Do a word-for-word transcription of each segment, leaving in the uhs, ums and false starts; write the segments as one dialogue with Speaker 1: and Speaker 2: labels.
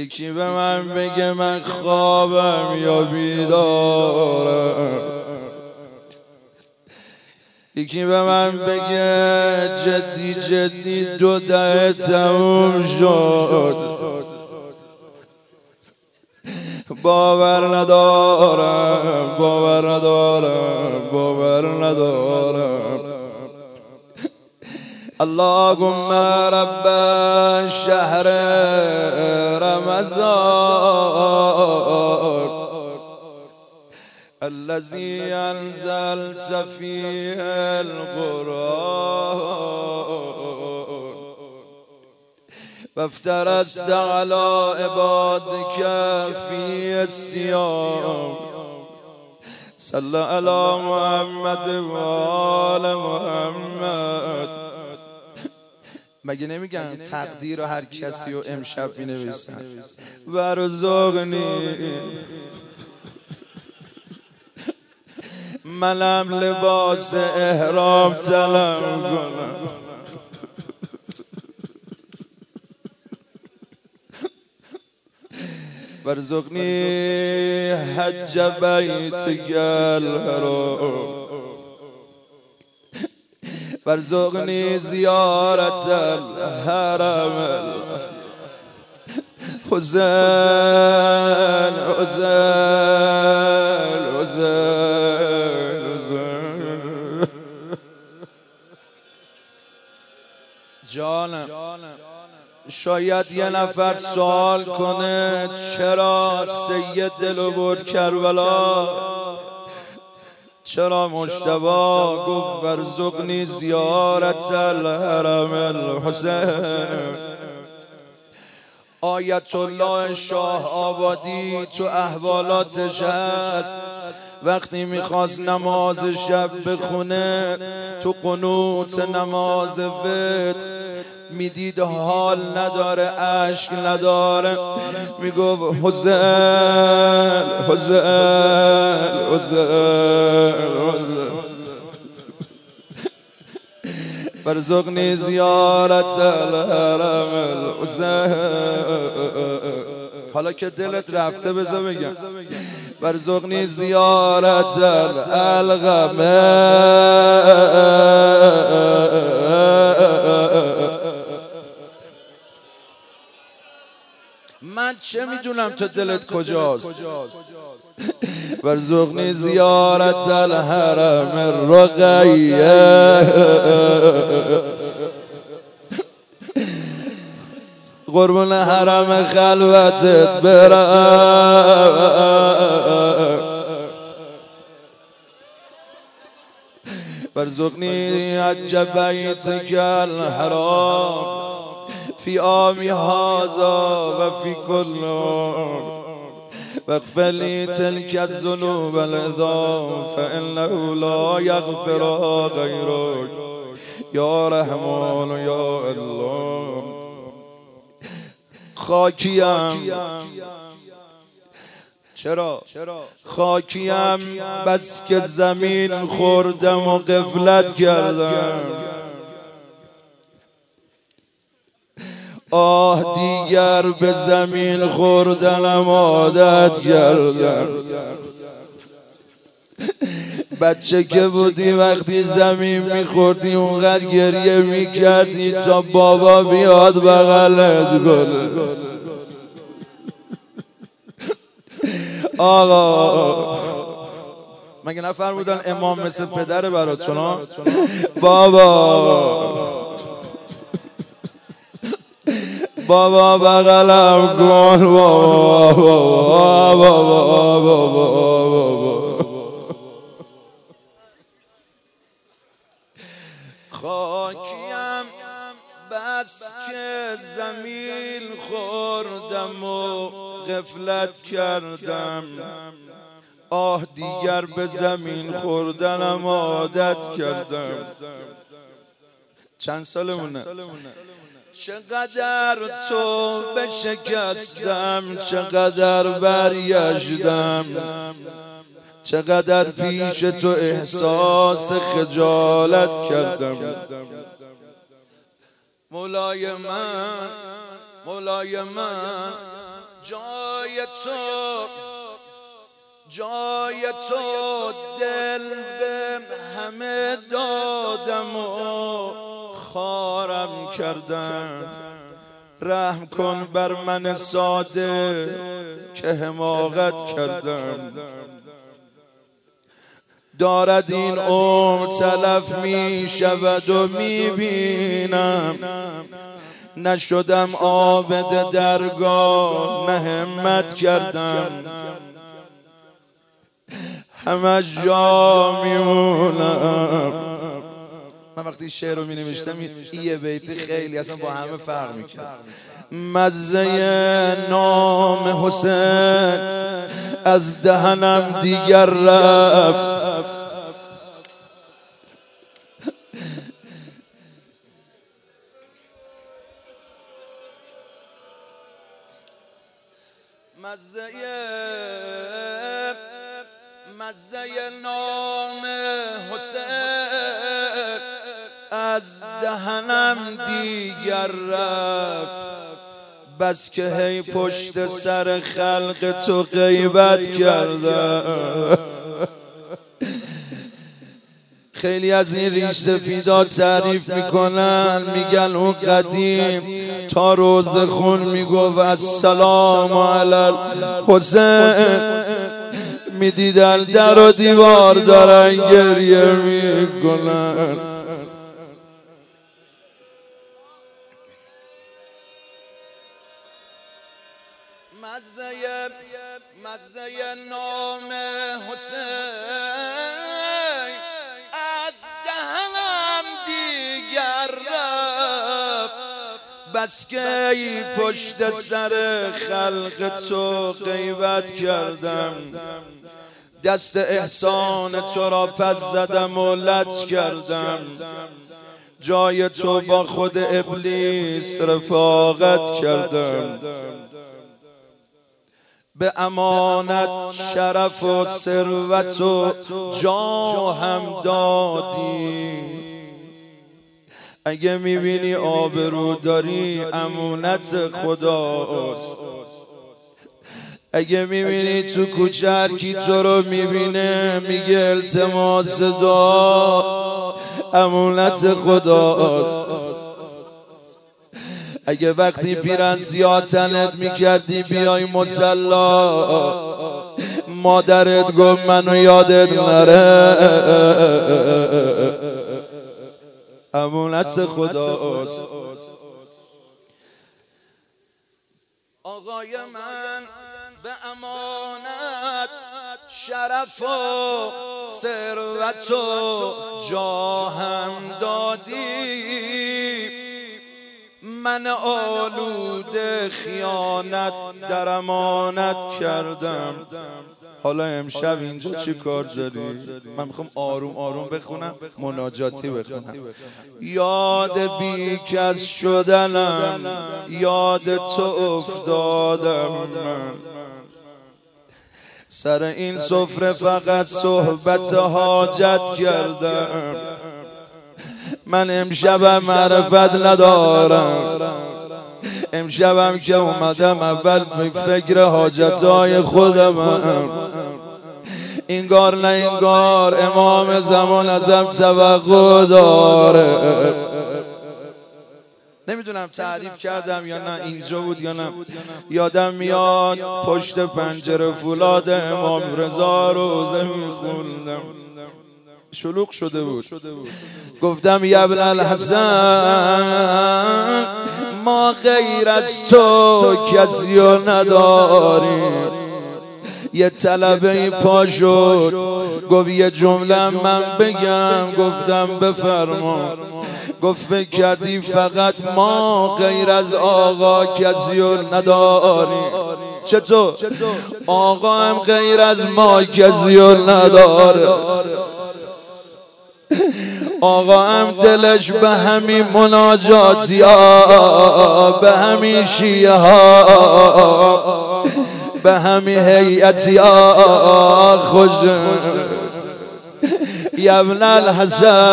Speaker 1: یکی به من بگه من خوابم یا بیدارم، یکی به من بگه جدی جدی دو دهه تموم شد. باور ندارم باور ندارم باور ندارم. اللهم رب شهر رمضان الذي انزلت فيه القرآن وافترست على عبادك في الصيام صل على محمد و آل محمد. مگه نمیگن تقدیر رو هر کسی رو امشب بنویسن؟ ورزقنی منم لباس احرام طلب کنم، ورزقنی حج بیتک الحرام ورزقنی زیارت الحرم حسین حسین حسین حسین. جانم شاید یه نفر سوال کنه چرا سید دلبر کربلا، چرا مجتبی گفت ورزقنی زیارت الحرم الحسین؟ آیت الله شاه آبادی تو احوالاتش هست وقتی میخواست نماز شب بخونه تو قنوت نماز وتر میدید حال نداره اشک نداره میگفت حسین حسین حسین ورزقنی زیارت الحرم الحسین. حالا که دلت رفته بذار بگم ورزقنی زیارت القمر. من چه میدونم تو دلت کجاست؟ ورزقنی زیارت الحرم الرقیه قربون حرم خلوتت برم. ورزقنی حج بیتک الحرام فی عامی هذا و فی کل عام واغفر لی تلک الذنوب العظام فانه لا یغفرها غیرک یا رحمان یا الله. خاکیم چرا خاکیم بس که زمین خوردم و غفلت کردم، آه دیگر به زمین خوردنم عادت کردم. بچه که بودی وقتی زمین میخوردی اونقدر گریه میکردی تا بابا بیاد بغلت کنه. آقا مگه نفرمودن امام مثل پدر براتون؟ بابا بابا بغلم کن بابا بابا بابا بابا. خاکیم بس که زمین خوردم و غفلت کردم، آه دیگر به زمین خوردنم عادت کردم. چند سالمونه؟ چقدر تو بشکستم، چقدر برگشتم، چقدر پیش تو احساس خجالت کردم. مولای من مولای من جای تو جای تو دل به همه دادم و خارم کردم. رحم کن بر من ساده که حماقت کردم. دارد این عمر تلف می شود و می بینم، نشدم عابد درگاه، نه همت کردم. همه جا میمونم. من وقتی شعر رو می نوشتم یه بیتی خیلی اصلا با همه فرق میکرد. مزه نام حسین از دهنم دیگر رفت. مزه مزه نام حسین از دهنم دیگر رفت. بس که هی پشت سر خلق تو غیبت کردم. خیلی از این ریش سفیدا تعریف میکنن، میگن اون قدیم تا روز خون میگفت السلام علی الحسین. میدیدن در و دیوار دارن گریه میکنن. مزه مزه نام حسین از دهنم دیگر رفت. بس که ای پشت سر خلق تو غیبت کردم. دست احسان تو را پس زدم و لج کردم. جای تو با خود ابلیس رفاقت کردم. به امانت شرف و ثروت و جا هم دادی. اگه میبینی آبرو داری امانت خداست. اگه میبینی تو کوچه کی تو رو میبینه میگه التماس دعا، امانت خداست. اگه وقتی پیرن زیاد تنت میکردی بیای مصلا، مادرت گفت منو یادت نره، امانت خداست. آقای من به امانت شرف و ثروت و جا هم دادی. من آلوده خیانت در امانت کردم. حالا امشب اینجا چی کار داری؟ من میخوام آروم آروم بخونم، مناجاتی بخونم. یاد بیکس شدنم، یاد تو افتادم من. سر این سفره فقط صحبت حاجت کردم. من امشبم معرفت ندارم. امشبم که اومدم اول فکر حاجتهای خودم. اینگار نه اینگار امام زمان ازم توقع داره. نمیدونم تعریف کردم یا نه، اینجا بود یا نه. یادم میاد پشت پنجره فولاد امام رضا روزه میخوندم، شلوغ شده بود. گفتم یا ابن الحسن ما غیر از تو کسی رو نداریم. یه طلبه پا شد گفت یه جمله من بگم. گفتم بفرما. گفت فکر کردی فقط ما غیر از آقا کسی رو نداریم؟ چطور؟ آقا هم غیر از ما کسی رو نداره. آقا هم دلش به همین مناجاتی ها، به همین شیعه ها، به همین هیئتی ها خوش. یا ابن الحسن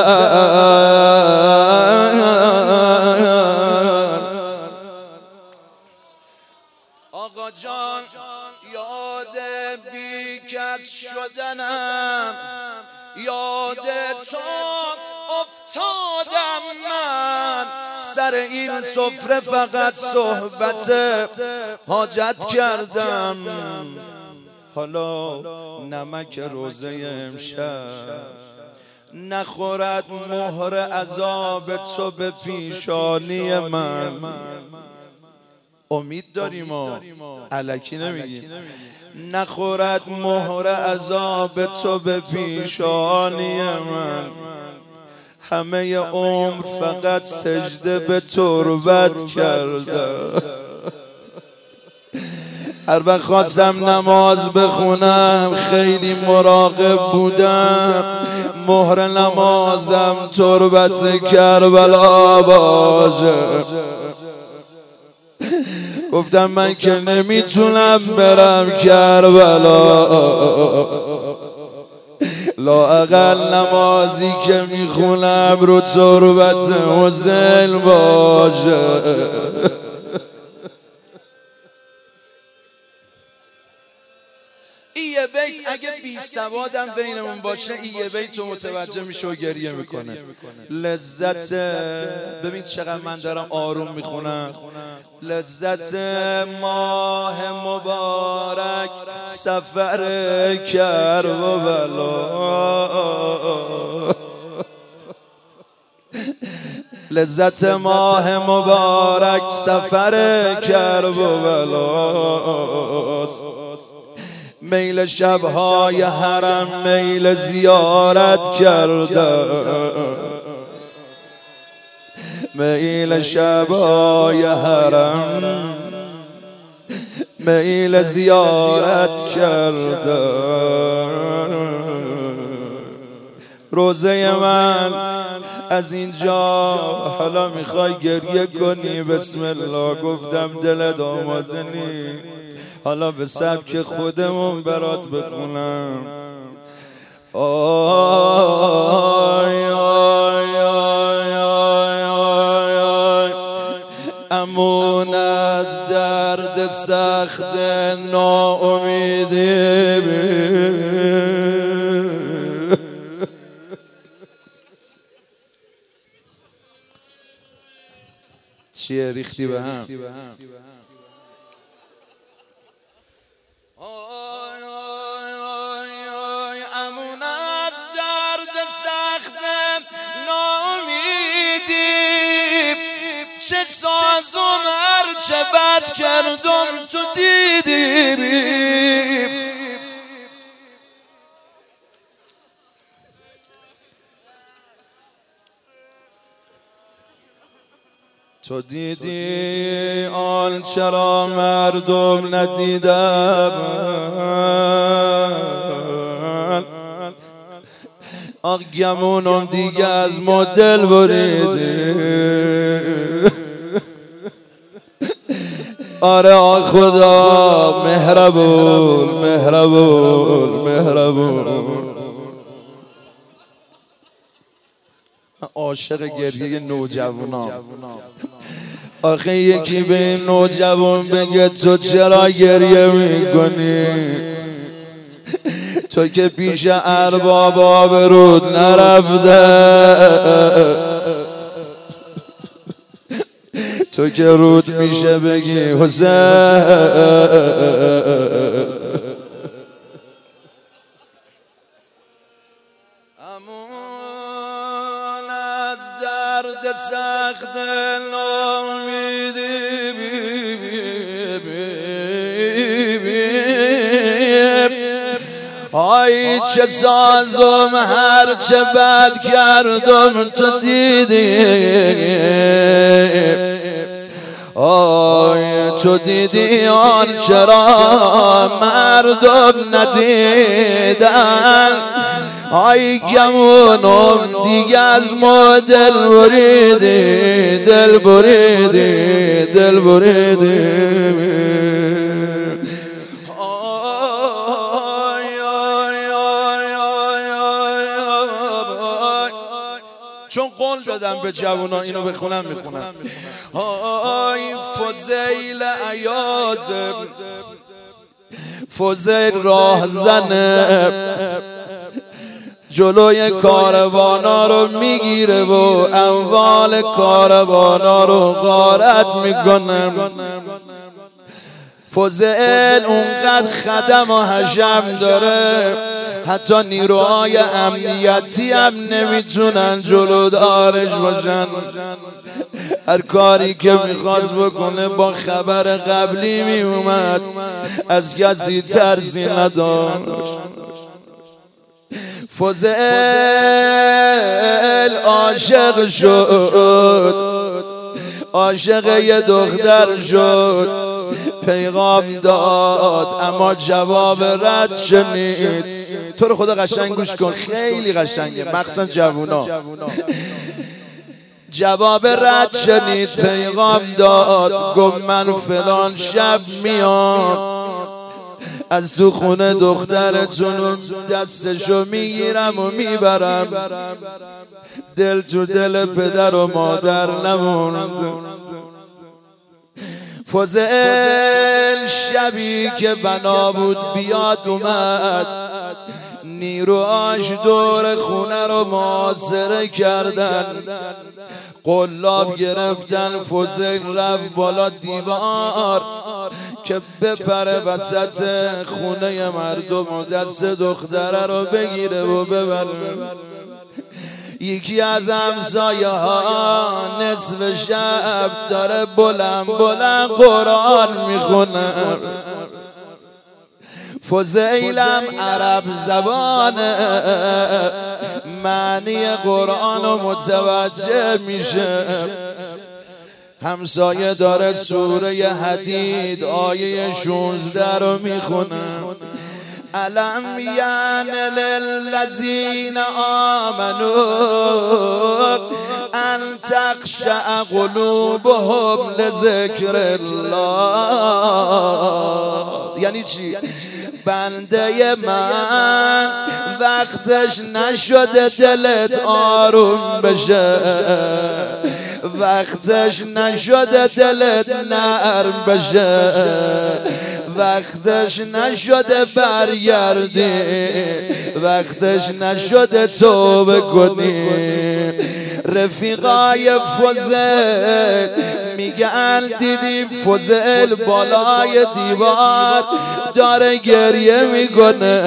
Speaker 1: آقا جان کس شدنم یاد تو افتادم من سر این سفره فقط صحبت حاجت کردم حالا نمک روزه امشب نخورد مهر عذاب تو به پیشانی من امید داریم و الکی نمیگی نخورد مهر عذاب تو به پیشانی من همه عمر فقط سجده به تربت کردم هر وقت خواستم نماز بخونم خیلی مراقب بودم مهر نمازم تربت کربلا باشه گفتم من که نمیتونم برم کربلا لااقل نمازی که میخونم رو تربت حسین باشه این یه بیت اگه بی سوادم بینمون باشه این یه بیت رو متوجه میشه و گریه میکنه لذت ببین چقدر من دارم آروم میخونم لذت ماه مبارک سفر کربلا لذت ماه مبارک سفر کربلاست میل شبهای حرم میل زیارت کردم میل شبهای حرم میل زیارت کردم روزه من از اینجا حالا میخوای گریه کنی بسم الله گفتم دلت آماده نی حالا به سبک خودمون برات بخونم آی آی آی آی آی آی امون از درد سخت ناامیدی چیه ریختی به هم آی آی آی آی امون از درد سخت ناامیدی چه سازم هر چه بد کردم تو دیدی تو دیدی آن چرا مردم ندیدم آق گمونم دیگه از ما دل بریدی آره آ خدا مهربون مهربون مهربون عاشق گریه نوجوانا آخه یکی به نوجوان بگه تو چرا گریه میکنی تو که پیش ارباب آبرود نرفته تو که رود میشه بگی حسین درد سخت ناامیدی آی چه سازم هر چه بد کردم تو دیدی آی تو دیدی آن چرا مردم ندیدن آی گمونم دیگه از ما دل بریدی دل بریدی دل بریدی آی آی آی آی آی چون قول دادم به جوونا اینو بخونم میخونم آی فضیل عیاض فضیل راه زنه جلوی کاروانا رو میگیره و اموال کاروانا رو غارت میکنه. فضیل اونقدر خدم و حشم داره حتی نیروهای امنیتی هم نمیتونن جلودارش باشن. هر کاری که میخواست بکنه با خبر قبلی میومد، از کسی ترسی نداشت. فضیل عاشق شد، عاشق یه دختر شد، پیغام داد اما جواب رد شنید. تو رو خدا قشنگ گوش کن، خیلی قشنگه، مخصوصا جوونا. جواب رد شنید، پیغام داد، گفت من فلان شب میام از تو خونه دخترتون دستشو میگیرم و میبرم. دل تو دل پدر و مادر نموند. فضیل شبی که بنا بود بیاد اومد، نیروهاش دور خونه رو محاصره کردن، قلاب گرفتن. فضیل رفت بالا دیوار که بپره وسط خونه مردم و دست دختره رو بگیره و ببره. یکی از همسایه ها نصف شب داره بلند بلند قرآن میخونه. فضیلم عرب زبانه، معنی قرآن رو متوجه میشه. همسایه داره سوره حدید آیه شونزده رو میخونه. الم یعن للذین آمنوا ان تخشع قلوبهم لذکر الله. یعنی چی؟ بنده من وقتش نشده دلت آروم بشه، وقتش نشده دلت نرم بشه، وقتش نشده برگردی، وقتش نشده توبه کنی. رفیقای فضیل میگن دیدیم فضیل بالای دیوار داره گریه میکنه.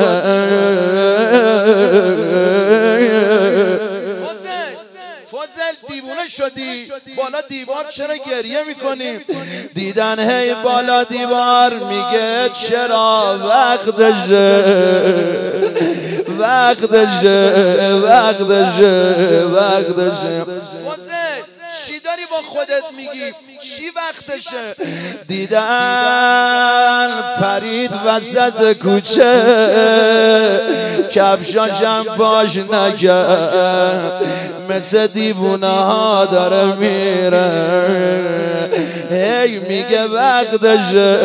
Speaker 1: فضیل دیوونه شدی، بالا دیوار چرا گریه میکنی؟ دیدن هی بالا دیوار میگه چرا وقتشه، وقتشه، وقتشه، وقتشه. فضیل چی داری با خودت میگی؟ چی وقتشه؟ دیدن پرید وسط کوچه، کفشاشم پاش نکرد، مثل دیوونه ها داره میره. هی میگه وقتشه،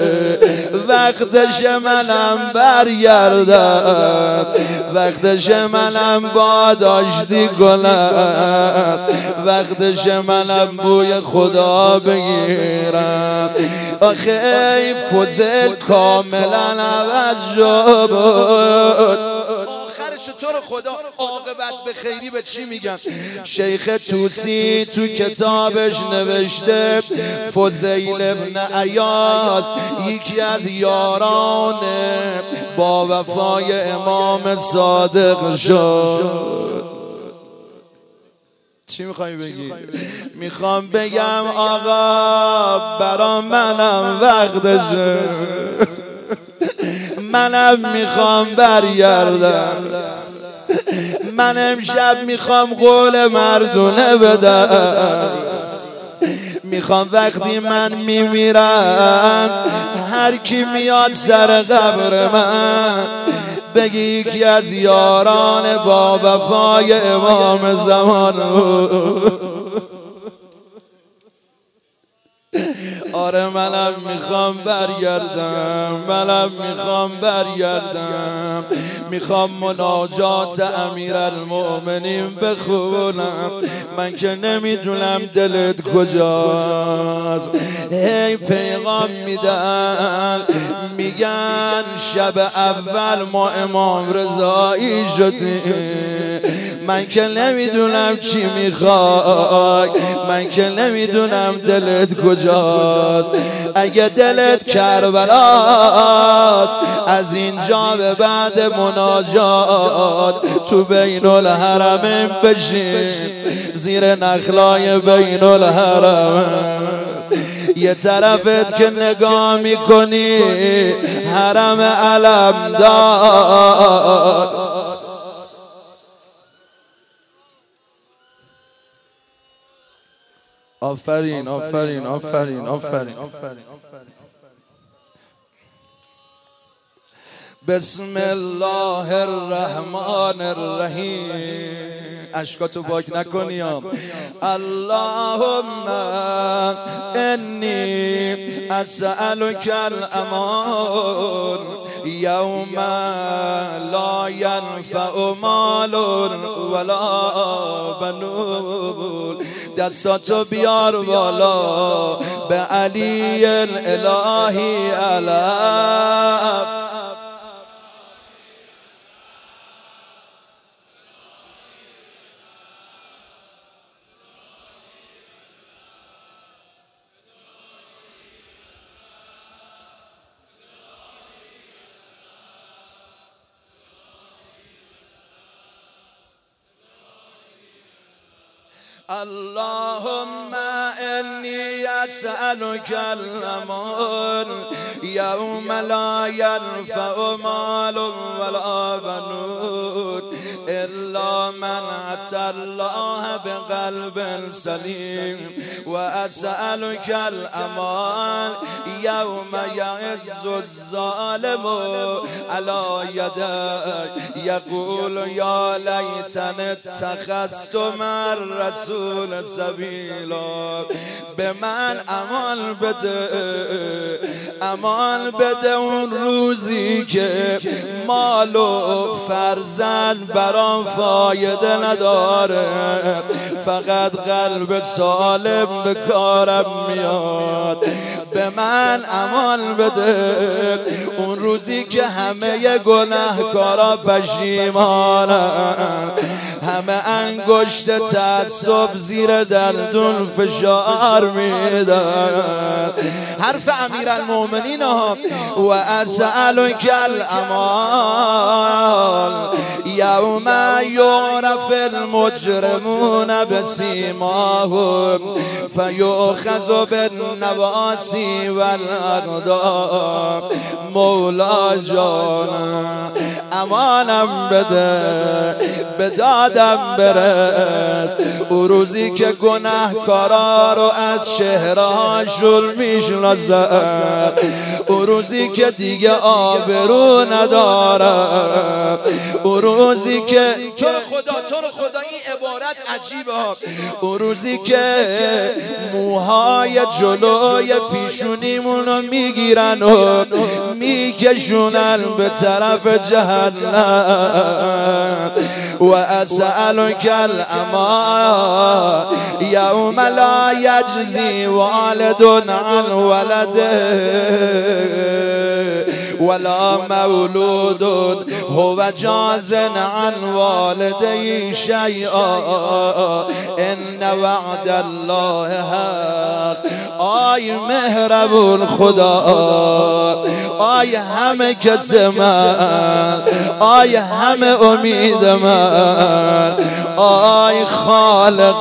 Speaker 1: وقتشه منم برگردم، وقتشه منم باداشتی کنم، وقتشه منم بوی خدا بگیرم. آخه ای فضیل کاملا عوض شد. تو رو خدا عاقبت به خیری به چی میگن؟ شیخ توسی تو کتابش نوشته فضیل ابن عیاض یکی از یاران با وفای امام صادق شد. چی میخوایی بگی؟ میخوام بگم آقا برا منم وقتشه، منم میخوام برگردم. من امشب میخوام قول مردونه بدم، میخوام وقتی من میمیرم هر کی میاد سر قبر من بگی یکی از یاران با وفای امام زمان. آره منم میخوام برگردم، منم میخوام برگردم، میخوام مناجات امیرالمؤمنین بخونم. من که نمیدونم دلت کجاست. هی پیغام میدن میگن شب اول ما امام رضایی شدیم. من که نمیدونم چی میخوای، من که نمیدونم دلت کجاست. اگه دلت کربلاست از اینجا به بعد مناجات تو بین الحرمین بشین، زیر نخلای بین الحرمین. یه طرفت که نگاه میکنی حرم علمدار. آفرین آفرین آفرین آفرین. بسم الله الرحمن الرحیم. اشکاتو پاک نکنی. اللهم انی اسألک الامان یوم لا ینفع مال ولا بنون. دستاتو بیار بالا به علی الهی علم. اللهم انی اسألک الامان یوم لا ینفع مال ولا بنون الا من اتى الله بقلب سلیم. و اسألک الامان یوم یعز الظالم علی یدیک یقول یا لیتنی اتخذت مع الرسول سبیلا. به من امان بده، امان بده اون روزی که مال و فرزند برام فایده نداره، فقط قلب سالم به کارم میاد. به من امان بده اون روزی که همه گناهکارا پشیمانن، همه انگشت تعصب زیر دندون فشار میدن. حرف امیرالمؤمنین ها. و اسألک الامان یوم یعرف المجرمون بسیماهم فیؤخذ بالنواصی والاقدام. مولا جانم امانم بده، به دادم برس او روزی که گناهکارا رو از چهرهاشون میشناسن، او روزی که دیگه آبرو ندارم، او روزی که تو رو خدا تو رو خدا این عبارت عجیبه، او روزی که موهای جلوی پیشونیمونو میگیرن و میکشونن به طرف جهنم. و اسألک الامان یوم لا یجزی والد عن ولده ولا مولود هو جاز عن والده شیئا ان وعد الله حق. آی مهربون خدا، آی همه کس من، آی همه امید من، آی خالق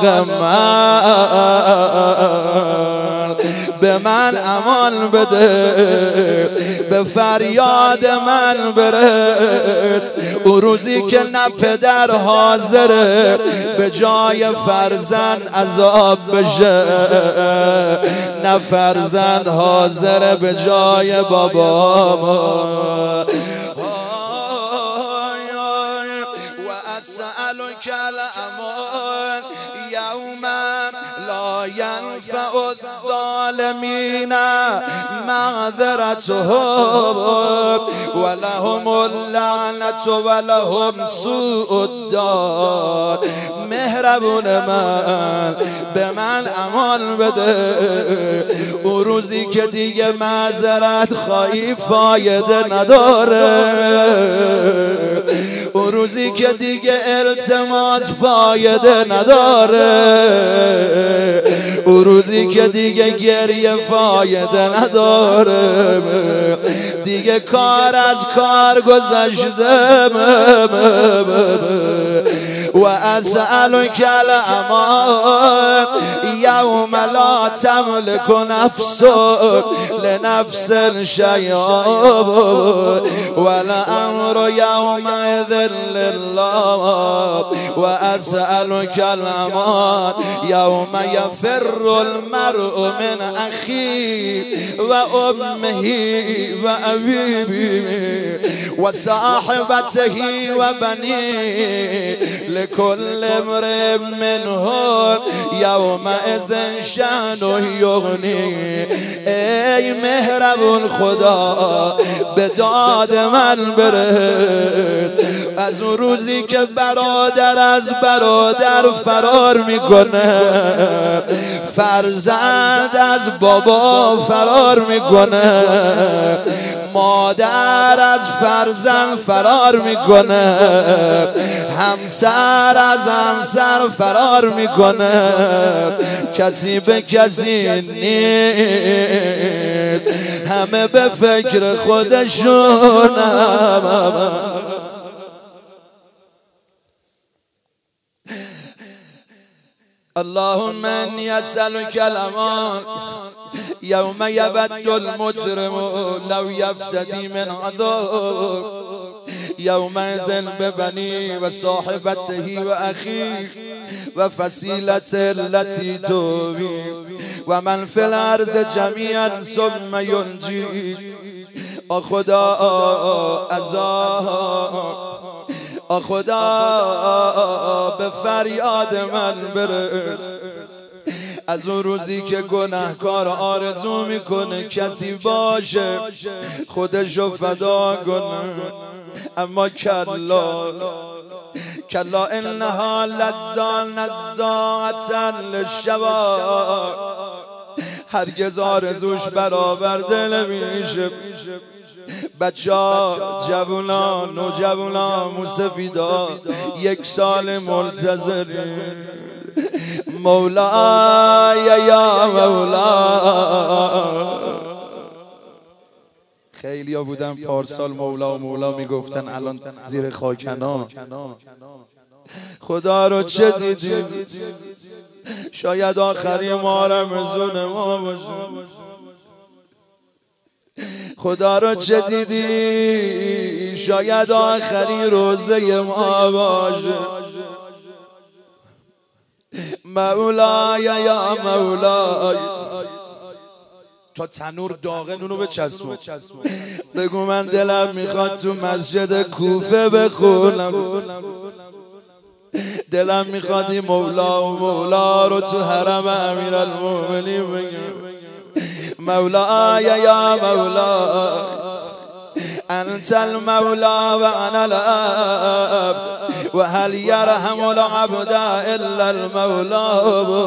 Speaker 1: من، به من امان بده، به فریاد من برس او روزی که نه پدر حاضره به جای فرزند عذاب بشه، نه فرزند حاضره به جای بابا. و وأسألك الأمان يوما لا ينفع الظالمين معذرتهم ولهم اللعنة ولهم سوء الدار. مهربون من به من امان بده، اون روزی که دیگه معذرت خواهی فایده نداره، اون روزی که دیگه التماس فایده نداره، اون روزی که دیگه گریه فایده نداره، دیگه کار از کار گذشته. و اسألک الامان یوم لا تملک نفس لنفس شیئا والامر یومئذ لله. و اسألک الامان یوم یفر المرء من اخیه و امه و ابیه و صاحبته و بنیه لكل امرئ منهم یومئذ شأن یغنی. ای مهربون خدا به داد من برس، از اون روزی که برادر از برادر فرار میکنه، فرزند از بابا فرار میکنه، مادر از فرزند فرار میکنه، همسر از همسر فرار میکنه، کسی به کسی نیست، همه به فکر خودشون. اللهم انی اسألک الامان یوم یود المجرم لو یفتدی من عذاب یومئذ ببنی و صاحبته و اخیه و فصیلته التي تؤوی و من فی الارض جمیعا ثم ینجی. آ خدا عذاب، آ خدا به فریاد من برس، از اون روزی که گناهکار آرزو میکنه کسی باشه خودشو فدا کنه، اما کلا کلا انها لظا نزاعة للشوا، هرگز آرزوش برآورده نمیشه. بچه ها، جوانان، نوجوانان، موسفیدا یک سال منتظری مولای یا مولا. خیلی ها بودن پارسال مولا و مولا میگفتن، الان زیر خاکنا. خدا رو چه دیدی؟ شاید آخری ما رمضان ما باشه. خدا رو چه دیدی؟ شاید آخری روزه ما باشه. مولای یا مولای، تا تنور داغه نونو بچسبون، بگو من دلم میخواد تو مسجد کوفه بخونم، دلم میخواد این مولا و مولا رو تو حرم امیرالمومنین بگم. مولای یا مولا انت المولا و انا العبد و هل یرحم العبد الا المولا.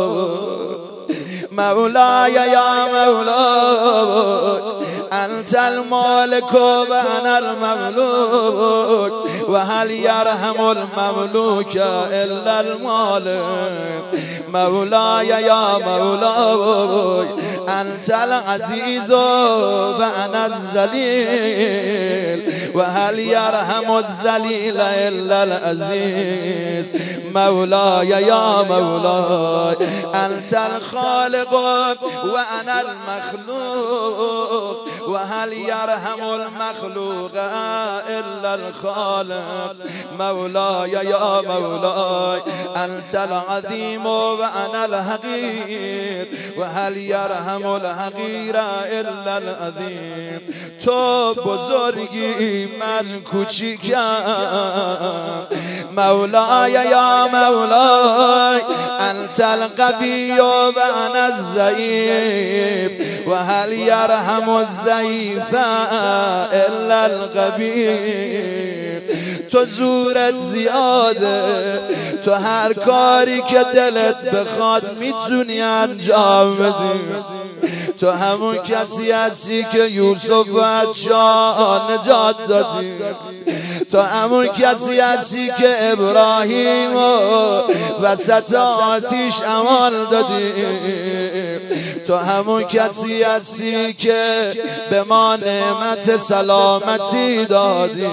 Speaker 1: مولاي يا مولاي أنت المالك وأنا المملوك وهل يرحم المملوك إلا المالك. مولاي يا مولاي أنت العزيز وأنا الذليل وهل يرحم الذليل إلا العزيز. مولاي يا مولاي أنت الخالق وأنا المخلوق وهل يرحم المخلوق إلا الخالق. مولاي يا مولاي أنت العظيم وأنا الحقير وهل يرحم الحقير إلا العظيم. تو بزرگی من کوچیکم، مولاي يا مولاي أنت القوي وأنا الضعيف وهل يرحم الضعيف إلا القوي تو زورت زیاده تو هر کاری که دلت بخواد میتونی انجام بدی تو همون کسی هستی که یوسف و از شاه نجات دادی تو همون کسی هستی که ابراهیم و وسط آتیش امان دادی تو همون کسی هستی که به ما نعمت سلامتی دادی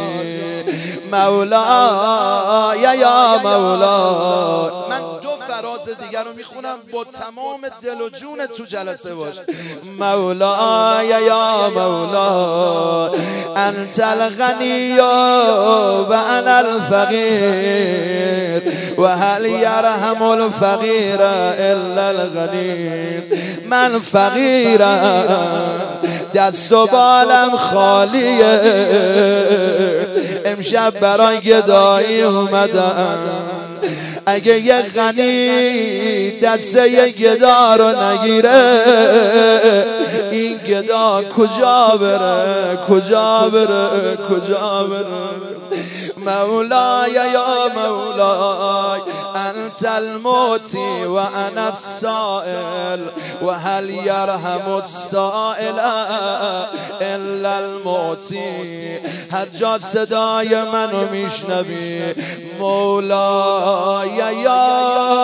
Speaker 1: مولا یا مولا. من دو فراز دیگر رو میخونم با تمام دل و جون تو جلسه باش. مولا یا مولا انت الغنی و انا الفقیر و هل یرحم الفقیر الا الغنی. من فقیرم دست و بالم خالیه امشب برای گدایی اومدم اگه یه غنی دسته یه گدا رو نگیره این گدا کجا بره کجا بره کجا بره. مولاي يا مولاي أنت الموتي وأنا السائل وهل يرحم السائل إلا الموتي. هر جا صدای منو میشنوی مولاي يا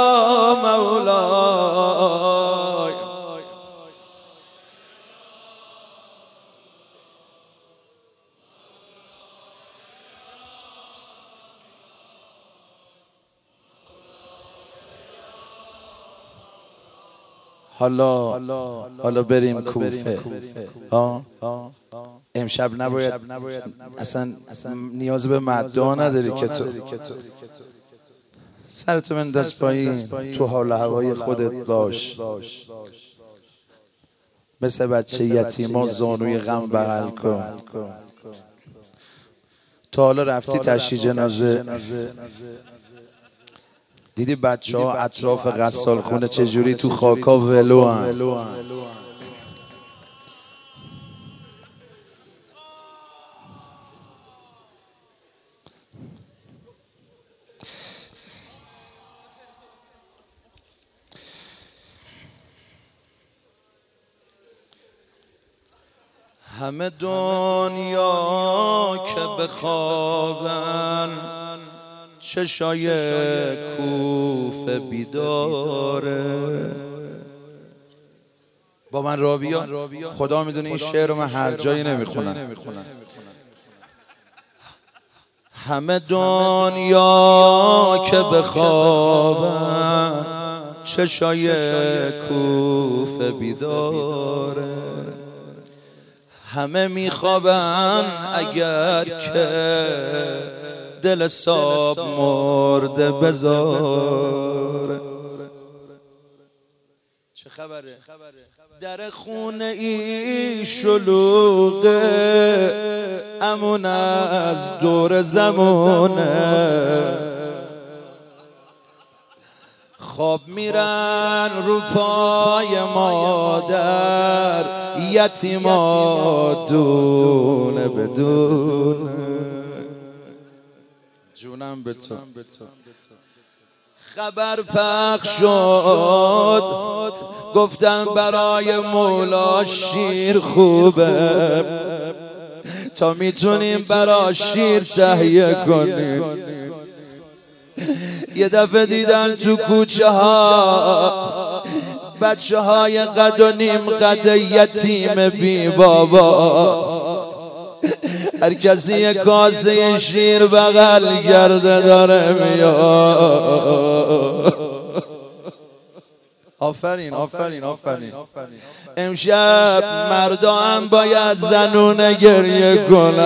Speaker 1: مولاي. حالا حالا بریم کوفه. ها امشب نباید اصلا نیاز به مدعا نداری که تو سرتو بنداز پایین تو حال هوای خودت باش مثل بچه یتیما زانوی غم بغل کن. تا حالا رفتی تشییع جنازه دیدی بچه ها اطراف غسال خونه چجوری تو خاکا ولو هن؟ همه دنیا که بخوابن چشای کوفه بیداره. با من رابیا خدا میدونه این شعر رو من هر جایی نمیخونم. همه دنیا که بخوابن چشای کوفه بیداره. همه میخوابن اگر که دل صاب مرده بذاره. چه خبره؟ در خونه ای شلوغه امون از دور زمونه خواب میرن رو پای مادر یتیما دونه بدونه. جونم به تو خبر پخش شد گفتن برای مولا شیر خوبه تا میتونیم برای شیر تهیه کنیم. یه دفعه دیدن تو کوچه ها بچه های قد و نیم قد یتیم بی بابا هر کسی یک کاسه شیر بغل کرده داره میاد. آفرین آفرین آفرین. امشب مردا هم باید زنونه گریه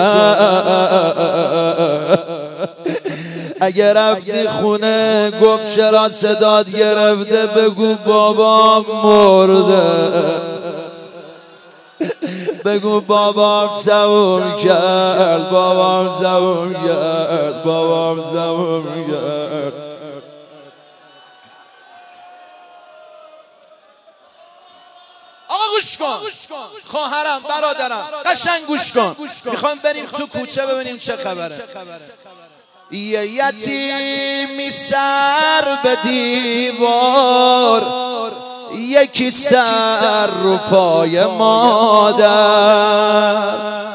Speaker 1: کنن. اگر رفتی خونه گفت چرا صدات گرفته بگو بابا مرده. بگو بابام تموم کرد، بابام تموم کرد، بابام تموم کرد.
Speaker 2: آقا گوش کن خواهرم برادرم قشنگ گوش کن، میخوام بریم تو کوچه ببینیم چه خبره.
Speaker 1: یه یتیمی سر به دیوار، یکی سر رو پای مادر،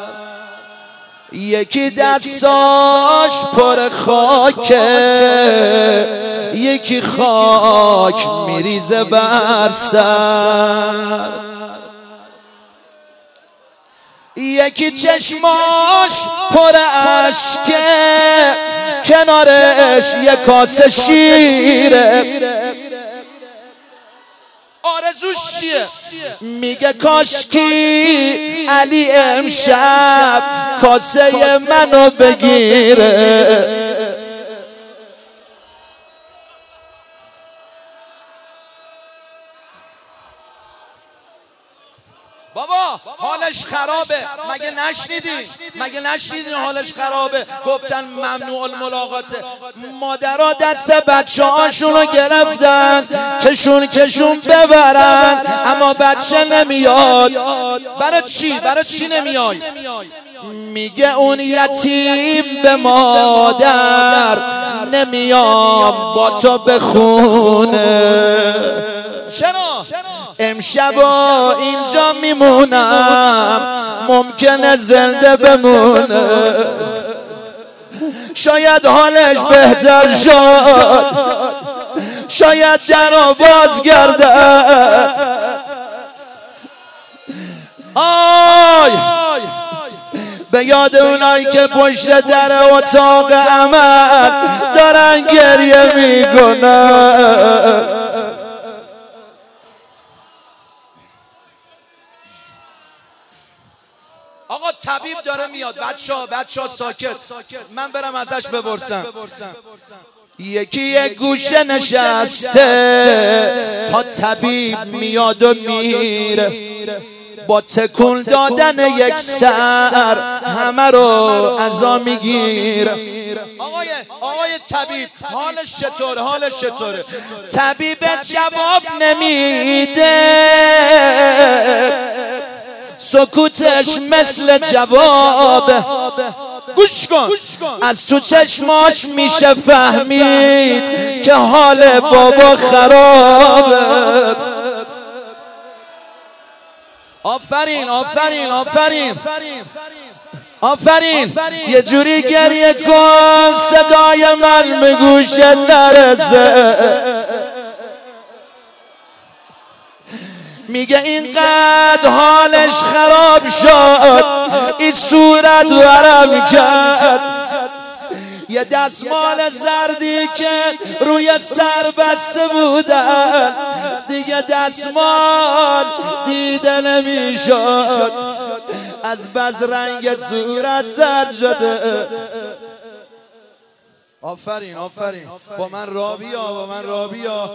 Speaker 1: یکی دستاش پر خاکه، یکی خاک میریزه بر سر، یکی چشماش پر اشکه، کنارش یه کاسه شیره.
Speaker 2: آرزوش چیه؟
Speaker 1: میگه کاشکی علی امشب کاسه منو بگیره.
Speaker 2: بابا حالش خرابه، مگه نشنیدی؟ مگه نشنیدی حالش خرابه؟ گفتن ممنوع الملاقاته.
Speaker 1: مادرها دست بچه هاشونو گرفتن کشون کشون ببرن، اما بچه نمیاد.
Speaker 2: برای چی؟ برای چی نمیای؟
Speaker 1: میگه اون یتیم به مادر نمیام با تو بخونه.
Speaker 2: چرا؟
Speaker 1: امشبا اینجا میمونم، ممکنه زنده بمونه، شاید حالش بهتر شد، شاید درو بازگرده. آی به یاد اونایی که پشت در اتاق عمل دارن گریه میکنن.
Speaker 2: آقا طبیب داره میاد، بچه ها بچه ها ساکت، من برم ازش بپرسم.
Speaker 1: یکی یک گوشه نشسته تا طبیب میاد و میره، با تکون دادن یک سر همه رو عزا میگیره.
Speaker 2: آقای آقای طبیب حالش چطوره؟ حالش چطوره؟
Speaker 1: طبیب جواب نمیده، سکوتش مثل جواب.
Speaker 2: گوش کن
Speaker 1: از تو چشماش میشه فهمید که حال بابا خرابه.
Speaker 2: آفرین آفرین آفرین
Speaker 1: آفرین. یه جوری گریه کن صدای من به گوشت نرسه. میگه اینقدر حالش خراب شد این صورت ورم کرد، یه دستمال زردی که روی سر بسته بودن دیگه دستمال دیده نمیشد، از بس رنگ صورت زرد شده.
Speaker 2: آفرین آفرین با من را بیا، با من را بیا.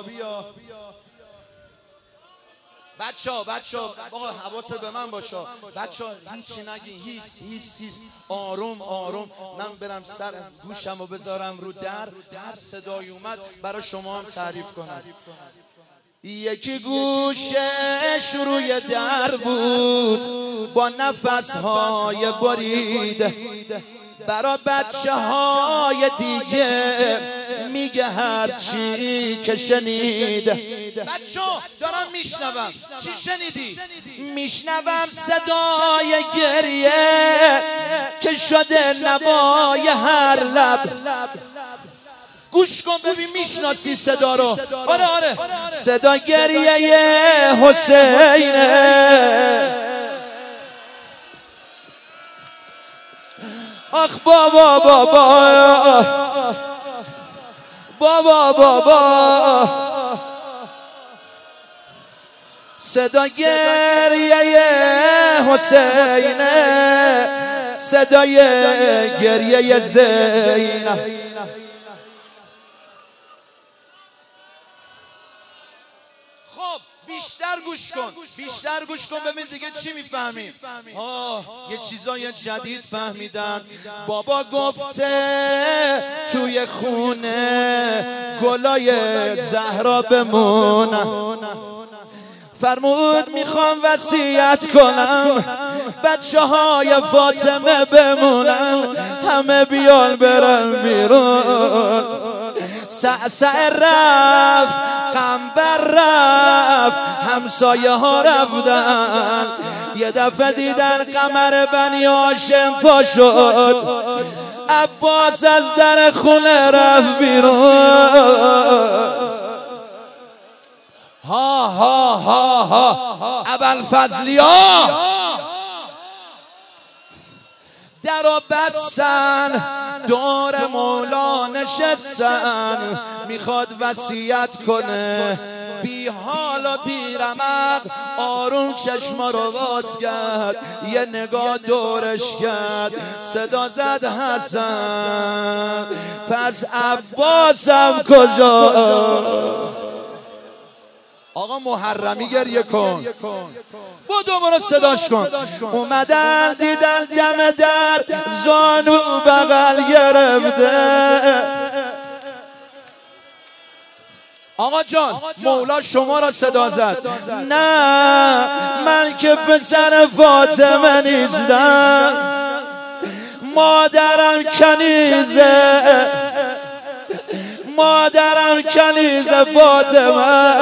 Speaker 2: بچه ها بچه ها آقا حواست به من باشه. بچه ها هیچی نگین، هیس هیس هیس، آروم آروم. من برم سر گوشم و بذارم رو در، هر صدایی اومد برای شما هم تعریف کنم.
Speaker 1: یکی گوشش روی در بود با نفسهای بریده، برا بچه های دیگه میگه هرچی که شنیده.
Speaker 2: بچه ها دارم میشنوم، چی شنیدی؟
Speaker 1: میشنوم صدای گریه که شده نوای هر لب.
Speaker 2: گوش کن ببین میشناسی صدا رو. آره آره
Speaker 1: صدا گریه حسینه. آخ بابا بابا بابا بابا، صدا گریه حسینه، صدای گریه زینب.
Speaker 2: خب بی بیشتر گوش کن، بیشتر گوش کن ببین دیگه چی میفهمی. آه یه چیزای جدید فهمیدم. بابا گفته توی خونه گلای زهرا بمونن، فرمود میخوام وصیت کنم بچه های فاطمه بمونن، همه بیان برن بیرون. سعسع رفت، قنبر رفت، همسایه ها رفتن، یه دفعه دیدن قمر بنی هاشم پا شد، عباس از در خونه رفت بیرون. ها ها ها ها ابوالفضلیا درو بستن، دور مولا نشستن، میخواد وصیت کنه. بی حال و بی رمق آروم چشما رو باز کرد، یه نگاه دورش کرد، صدا زد حسن پس عباسم کجا؟ آقا محرمی گریه کن، بودو برو صداش کن. اومدن دیدن دم در زانو بغل گرفته. آقا جان مولا شما را صدا زد. نه من که پسر فاطمه نیستم، مادرم کنیزه، مادرم کنیز فاطمه.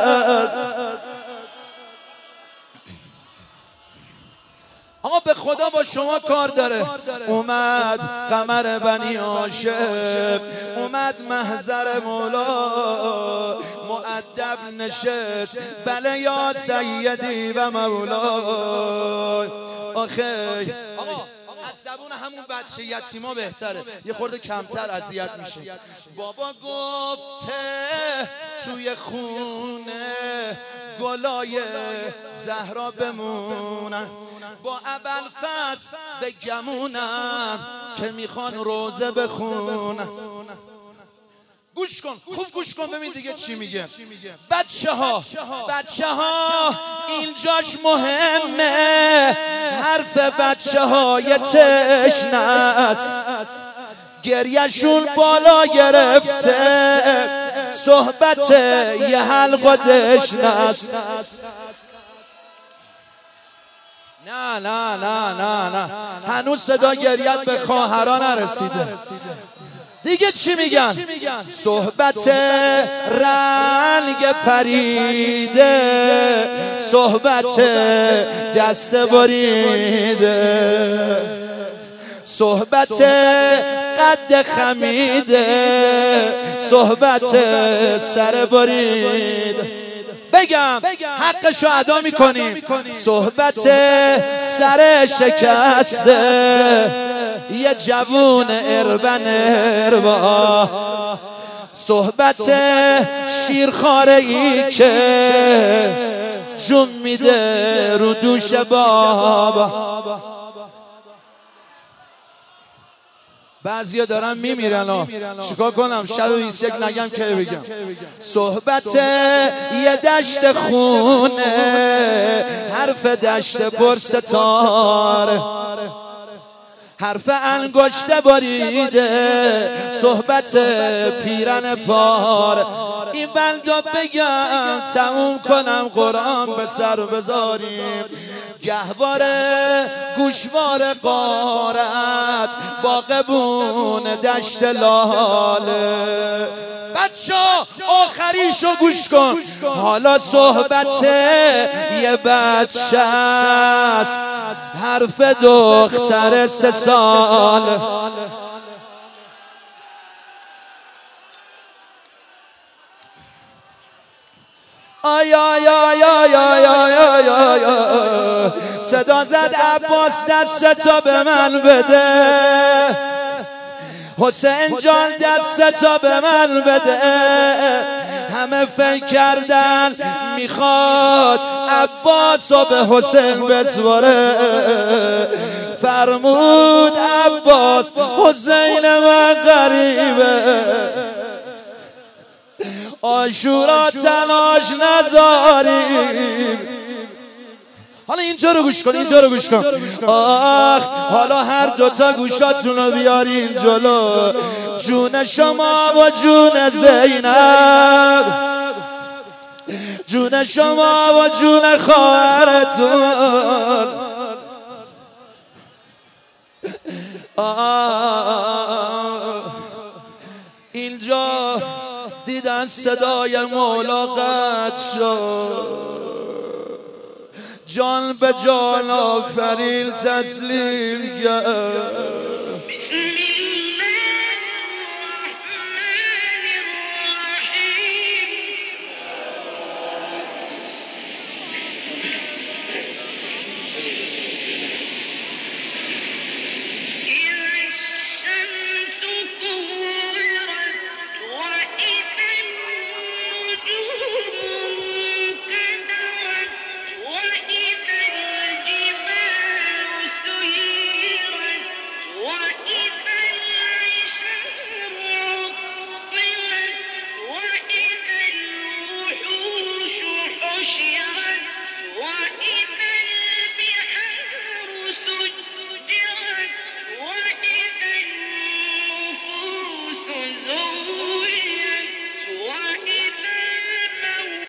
Speaker 2: آقا به خدا با شما کار داره. اومد قمر بنی هاشم، اومد محضر مولا، مؤدب نشست، بله یا سیدی و مولا. آخه از زبون همون بچه یتیما بهتره، یه خورده کمتر اذیت میشه. بابا گفته توی خونه گلای زهرا بمونن، با ابوالفضل بگمونن که میخوان روزه بخونن. گوش کن، خوب گوش کن ببین دیگه چی میگه. بچه ها بچه ها اینجاش مهمه، حرف بچه های تشنه است، گریهشون بالا گرفته، صحبت یه حلقه دشنه است. نه نه نه نه نه هنوز صدا گریت به خواهران نرسیده. دیگه چی میگن؟ صحبت رنگ پریده، صحبت دست بریده، صحبت قد خمیده، صحبت سر بریده. بگم حقشو ادا میکنیم. صحبت سر شکسته، یه جوون اربن اربا، صحبت شیرخواره ای که جون میده رو دوش بابا. بعضیا دارن میمیرن، چیکار کنم؟ شب بیست و یک نگم که بگم. صحبت یه دشت خونه، حرف دشت پرستاره، حرف انگشت باریده، صحبت پیرن پاره. این بلدا بگم تموم کنم، قرآن به سر بذاریم. گهواره گوشوار قارت، باغبون دشت لاله. بچه آخریشو گوش کن. حالا صحبت یه بچه است، حرف دختر سه ساله. آی آی آی آی آی آی آی آی صدا زد عباس دستتو به من بده، حسین جان دستتو به من بده. همه فکر کردن میخواد عباسو به حسین بسواره، فرمود عباس حسین من غریبه. آی
Speaker 1: آشورا تلاش نذاریم. حالا اینجا رو گوش کن، اینجا رو گوش کن. آخ حالا هر دوتا گوشاتون رو بیارین جلو. جون شما و جون زینب، جون شما و جون خواهرتون. اینجا دیدن صدای مولا قطع شد، جان به جان آفرین تسلیم کرد.